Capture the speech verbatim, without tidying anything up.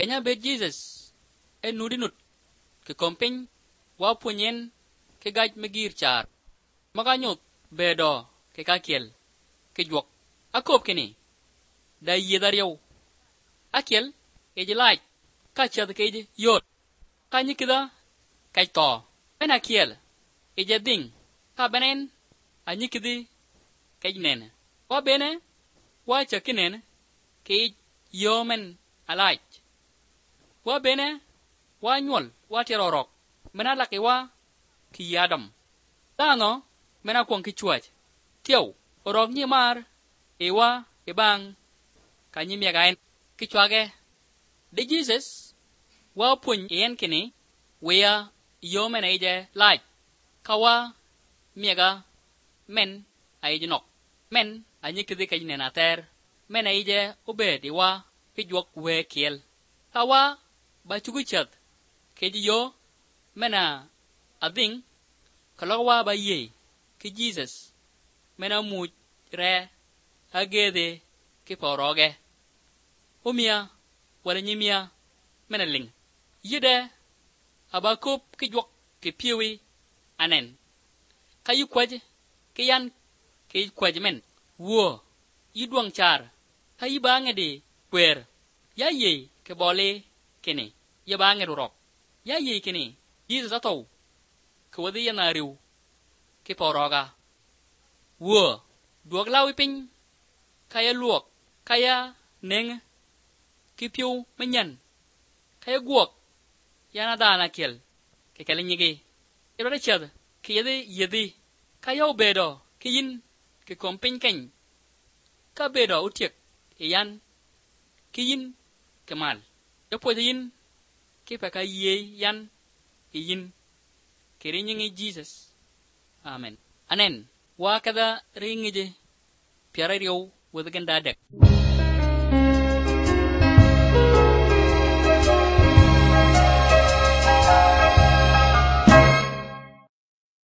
Enya be Jesus e nudinut ke kompin wa punyen ke gaj megir char maganyot be do ke kakiel ke jwok akop kini da yedar yow akel e jilaj ka chad ke yot ka nyikida kai to ben akel e jading ka benen anyikidi kai nen wa bene wa chakinen ke yomen alaj wa bene wa nyol wa terorok mena laki wa ki yadam tano mena kwon ki chuaj tiaw orok ni mar e wa e bang ka nyimya gaen ki chwage de Jesus wa pun yen kini wea yomen eje laj kawa miega men aije nok men anyikidi ka nena ter men aije obedi wa ki jwok we kiel kawa ba chuguchat keji yo mena ading kalawa ba ye ki Jesus mena mu re agede ki poroge umia wala nyimia mena ling yide abakop ki jwok ki piwi anen kayu kwaje ki yan ki kwaje men wo yidwang char kayi bange de kwer ya ye ke bole kini ya bange rok ya ye kini Jesus ato kwadi ya nariu ki poroga wo duok lawi pin kaya luok kaya neng ki piu menyan kaya guok yana dana kel ke kala nyigi iro de chad ki yedi yedi kaya obedo ki yin ki kompin ken ka bedo utiek yan ki yin kemal yo po yin ki pa ka ye yan ki yin kirinyi Jesus amen anen wa kada ringije piara riyo wadagan dadek